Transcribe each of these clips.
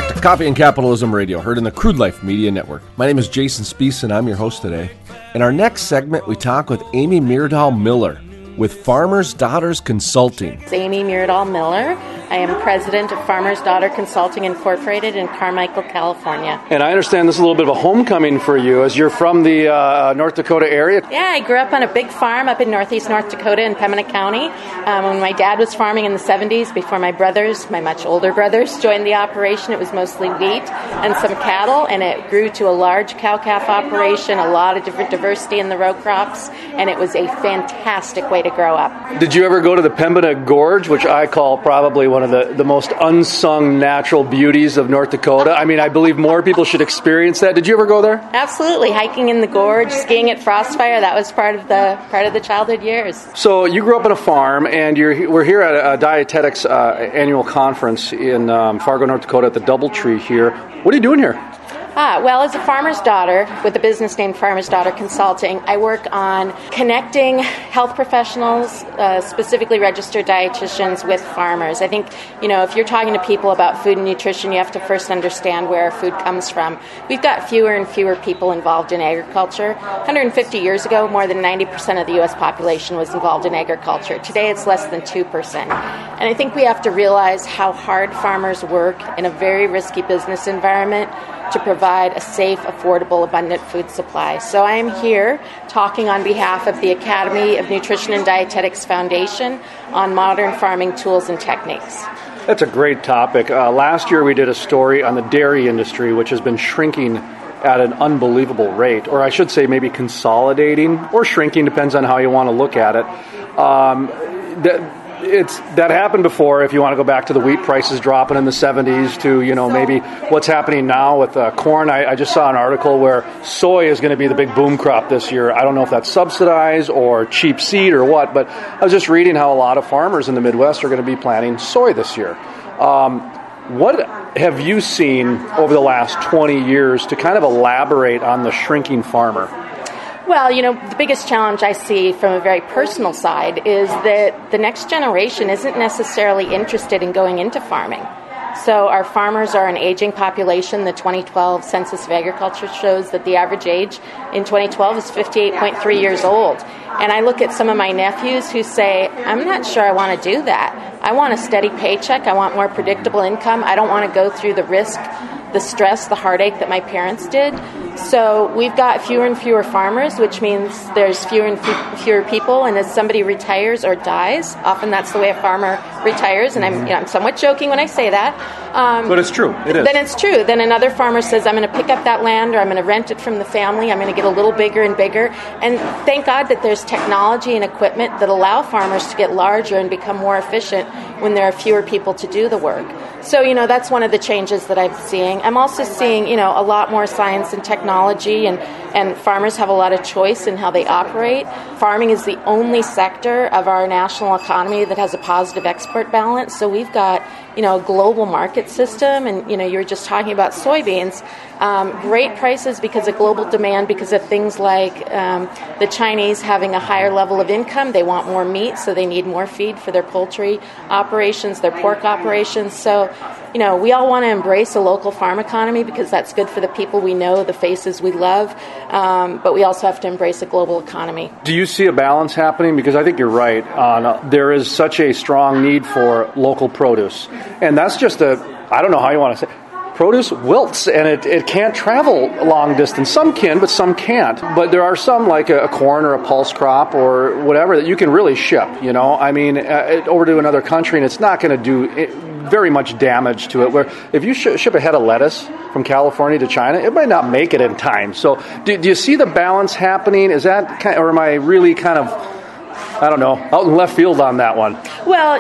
back to Coffee and Capitalism Radio, heard in the Crude Life Media Network. My name is Jason Spiess, and I'm your host today. In our next segment, we talk with Amy Myrdal Miller with Farmer's Daughters Consulting. It's Amy Myrdal Miller. I am president of Farmer's Daughter Consulting Incorporated in Carmichael, California. And I understand this is a little bit of a homecoming for you, as you're from the North Dakota area. Yeah, I grew up on a big farm up in northeast North Dakota in Pembina County. When my dad was farming in the 70s, before my brothers, my much older brothers, joined the operation, it was mostly wheat and some cattle, and it grew to a large cow-calf operation, a lot of different diversity in the row crops, and it was a fantastic way to grow up. Did you ever go to the Pembina Gorge, which I call probably one of the most unsung natural beauties of North Dakota? I mean, I believe more people should experience that. Did you ever go there? Absolutely. Hiking in the gorge, skiing at Frostfire, that was part of the childhood years. So you grew up on a farm, and we're here at a Dietetics annual conference in Fargo, North Dakota at the Doubletree here. What are you doing here? Well, as a farmer's daughter with a business named Farmer's Daughter Consulting, I work on connecting health professionals, specifically registered dietitians, with farmers. I think, if you're talking to people about food and nutrition, you have to first understand where our food comes from. We've got fewer and fewer people involved in agriculture. 150 years ago, more than 90% of the U.S. population was involved in agriculture. Today, it's less than 2%. And I think we have to realize how hard farmers work in a very risky business environment to provide a safe, affordable, abundant food supply. So I am here talking on behalf of the Academy of Nutrition and Dietetics Foundation on modern farming tools and techniques. That's a great topic. Last year we did a story on the dairy industry, which has been shrinking at an unbelievable rate, or I should say maybe consolidating or shrinking, depends on how you want to look at it. That happened before. If you want to go back to the wheat prices dropping in the 70s to, maybe what's happening now with corn. I just saw an article where soy is going to be the big boom crop this year. I don't know if that's subsidized or cheap seed or what, but I was just reading how a lot of farmers in the Midwest are going to be planting soy this year. What have you seen over the last 20 years to kind of elaborate on the shrinking farmer? Well, the biggest challenge I see from a very personal side is that the next generation isn't necessarily interested in going into farming. So our farmers are an aging population. The 2012 Census of Agriculture shows that the average age in 2012 is 58.3 years old. And I look at some of my nephews who say, I'm not sure I want to do that. I want a steady paycheck. I want more predictable income. I don't want to go through the risk, the stress, the heartache that my parents did. So we've got fewer and fewer farmers, which means there's fewer and fewer people. And as somebody retires or dies, often that's the way a farmer retires. And I'm somewhat joking when I say that. But it's true. It is. Then it's true. Then another farmer says, I'm going to pick up that land, or I'm going to rent it from the family. I'm going to get a little bigger and bigger. And thank God that there's technology and equipment that allow farmers to get larger and become more efficient when there are fewer people to do the work. So, that's one of the changes that I'm seeing. I'm also seeing, a lot more science and technology, and farmers have a lot of choice in how they operate. Farming is the only sector of our national economy that has a positive export balance. So we've got, a global market system, and, you were just talking about soybeans. Great prices because of global demand, because of things like the Chinese having a higher level of income. They want more meat, so they need more feed for their poultry operations, their pork operations. So, we all want to embrace a local farm economy because that's good for the people we know, the faces we love, but we also have to embrace a global economy. Do you see a balance happening? Because I think you're right. There is such a strong need for local produce. And that's just I don't know how you want to say, produce wilts, and it can't travel a long distance. Some can, but some can't. But there are some, like a corn or a pulse crop or whatever, that you can really ship, over to another country, and it's not going to do very much damage to it. Where if you ship a head of lettuce from California to China, it might not make it in time. So do you see the balance happening? Is that or am I really kind of, I don't know, out in left field on that one? Well,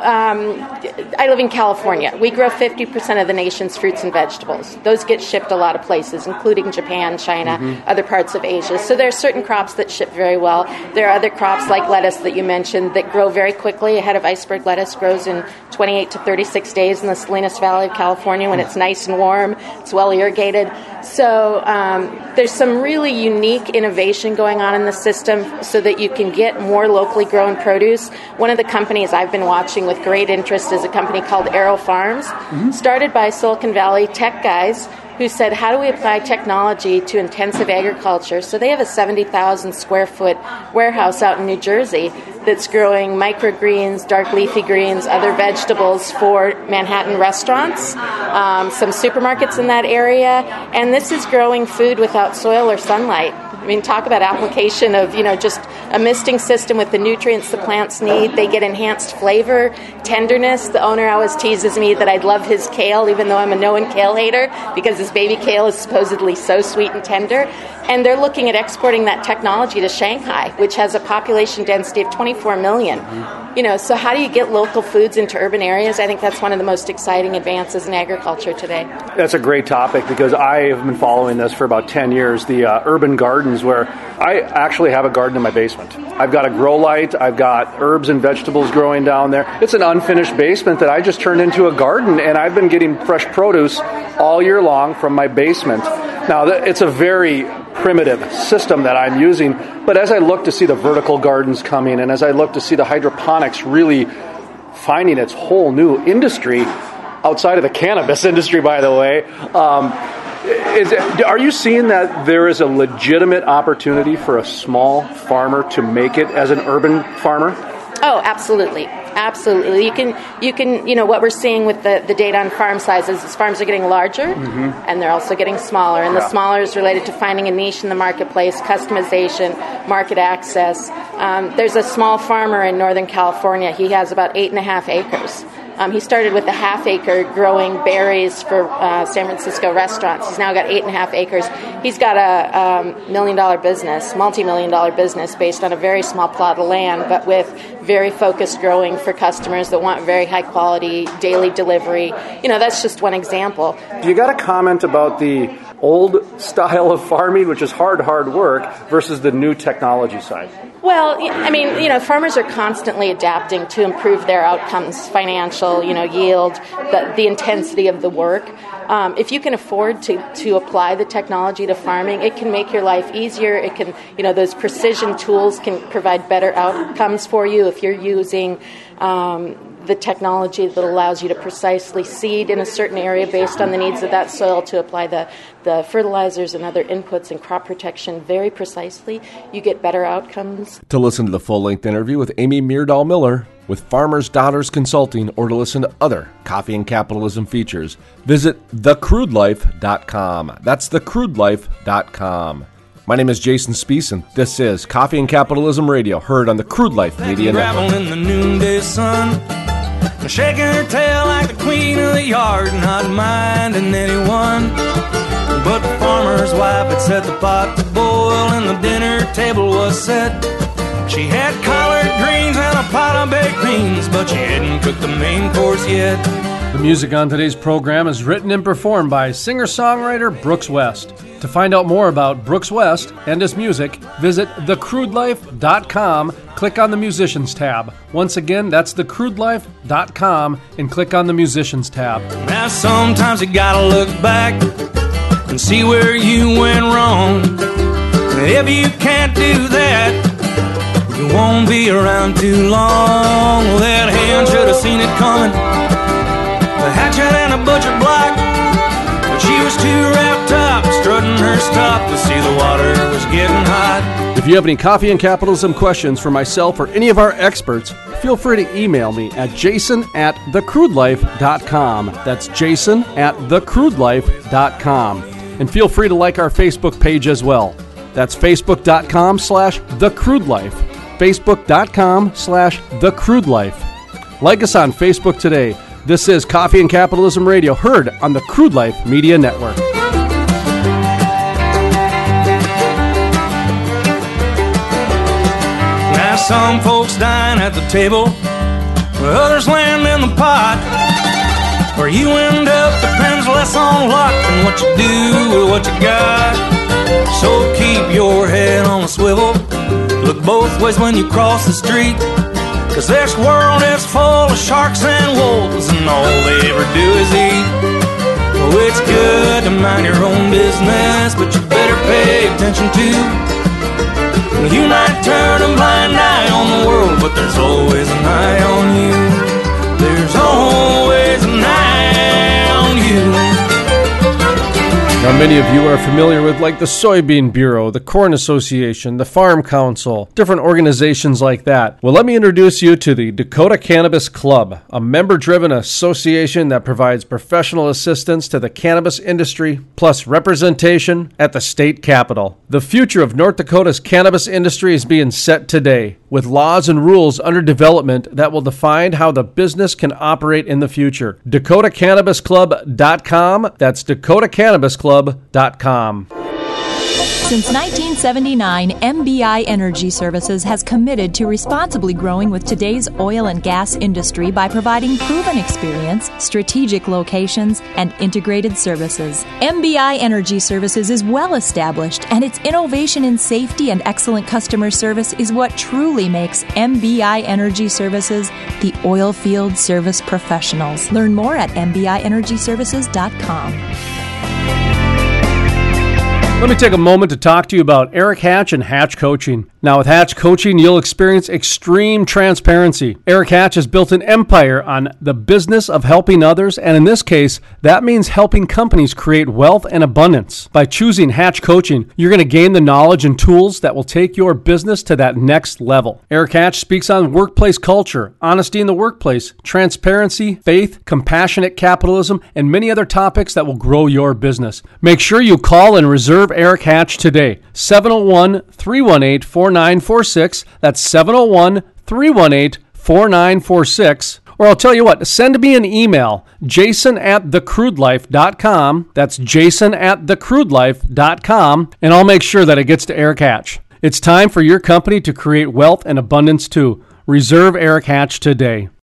I live in California. We grow 50% of the nation's fruits and vegetables. Those get shipped a lot of places, including Japan, China, other parts of Asia. So there are certain crops that ship very well. There are other crops like lettuce that you mentioned that grow very quickly. A head of iceberg lettuce grows in 28 to 36 days in the Salinas Valley of California when it's nice and warm. It's well irrigated. So there's some really unique innovation going on in the system so that you can get more local locally grown produce. One of the companies I've been watching with great interest is a company called Arrow Farms, started by Silicon Valley tech guys who said, how do we apply technology to intensive agriculture? So they have a 70,000 square foot warehouse out in New Jersey that's growing microgreens, dark leafy greens, other vegetables for Manhattan restaurants, some supermarkets in that area, and this is growing food without soil or sunlight. I mean, talk about application of, just a misting system with the nutrients the plants need. They get enhanced flavor, tenderness. The owner always teases me that I'd love his kale, even though I'm a no-and kale hater, because his baby kale is supposedly so sweet and tender. And they're looking at exporting that technology to Shanghai, which has a population density of 24 million. So how do you get local foods into urban areas? I think that's one of the most exciting advances in agriculture today. That's a great topic because I have been following this for about 10 years, the urban gardens, where I actually have a garden in my basement. I've got a grow light, I've got herbs and vegetables growing down there. It's an unfinished basement that I just turned into a garden, and I've been getting fresh produce all year long from my basement. Now, it's a very primitive system that I'm using, but as I look to see the vertical gardens coming, and as I look to see the hydroponics really finding its whole new industry, outside of the cannabis industry, by the way, are you seeing that there is a legitimate opportunity for a small farmer to make it as an urban farmer? Oh, absolutely. Absolutely. You can, what we're seeing with the data on farm sizes is farms are getting larger and they're also getting smaller. And the smaller is related to finding a niche in the marketplace, customization, market access. There's a small farmer in Northern California. He has about 8.5 acres. He started with a half-acre growing berries for San Francisco restaurants. He's now got 8.5 acres. He's got a million-dollar business, multi-million-dollar business based on a very small plot of land, but with very focused growing for customers that want very high-quality daily delivery. That's just one example. You got a comment about the old style of farming, which is hard work, versus the new technology side? Well, farmers are constantly adapting to improve their outcomes, financial, yield, the intensity of the work. If you can afford to apply the technology to farming, it can make your life easier. It can, those precision tools can provide better outcomes for you if you're using the technology that allows you to precisely seed in a certain area based on the needs of that soil to apply the fertilizers and other inputs and crop protection very precisely. You get better outcomes. To listen to the full-length interview with Amy Myrdal Miller with Farmers Daughters Consulting, or to listen to other Coffee and Capitalism features, visit thecrudelife.com. That's thecrudelife.com. My name is Jason Spiess, and this is Coffee and Capitalism Radio, heard on the Crude Life Media Network. In the noonday sun, shaking her tail like the queen of the yard, not minding anyone. But the farmer's wife had set the pot to boil, and the dinner table was set. She had collard greens and a pot of baked beans, but she hadn't cooked the main course yet. The music on today's program is written and performed by singer-songwriter Brooks West. To find out more about Brooks West and his music, visit thecrudelife.com, click on the Musicians tab. Once again, that's thecrudelife.com, and click on the Musicians tab. Now sometimes you gotta look back and see where you went wrong. If you can't do that, you won't be around too long. Well, that hand should have seen it coming, the hatchet and a butcher block, but she was too wrapped up, strutting her stuff to see the water was getting hot. If you have any Coffee and Capitalism questions for myself or any of our experts, feel free to email me at jason@thecrudelife.com. That's jason@thecrudelife.com. And feel free to like our Facebook page as well. That's facebook.com/thecrudelife. Facebook.com/thecrudelife. Like us on Facebook today. This is Coffee and Capitalism Radio, heard on the Crude Life Media Network. Now some folks dine at the table, others land in the pot. Where you end up depends less on luck than what you do with what you got. So keep your head on a swivel, look both ways when you cross the street, 'cause this world is full of sharks and wolves, and all they ever do is eat. Oh, it's good to mind your own business, but you better pay attention too. You might turn a blind eye on the world but there's always an eye on you. There's always an eye on you. Now, many of you are familiar with like the Soybean Bureau, the Corn Association, the Farm Council, different organizations like that. Well, let me introduce you to the Dakota Cannabis Club, a member-driven association that provides professional assistance to the cannabis industry, plus representation at the state capitol. The future of North Dakota's cannabis industry is being set today, with laws and rules under development that will define how the business can operate in the future. DakotaCannabisClub.com. That's DakotaCannabisClub.com. Since 1979, MBI Energy Services has committed to responsibly growing with today's oil and gas industry by providing proven experience, strategic locations, and integrated services. MBI Energy Services is well established, and its innovation in safety and excellent customer service is what truly makes MBI Energy Services the oil field service professionals. Learn more at MBIEnergyServices.com. Let me take a moment to talk to you about Eric Hatch and Hatch Coaching. Now, with Hatch Coaching, you'll experience extreme transparency. Eric Hatch has built an empire on the business of helping others, and in this case, that means helping companies create wealth and abundance. By choosing Hatch Coaching, you're going to gain the knowledge and tools that will take your business to that next level. Eric Hatch speaks on workplace culture, honesty in the workplace, transparency, faith, compassionate capitalism, and many other topics that will grow your business. Make sure you call and reserve Eric Hatch today. 701-318-4946. That's 701-318-4946. Or I'll tell you what, send me an email, jason@thecrudelife.com. That's jason@thecrudelife.com, and I'll make sure that it gets to Eric Hatch. It's time for your company to create wealth and abundance too. Reserve Eric Hatch today.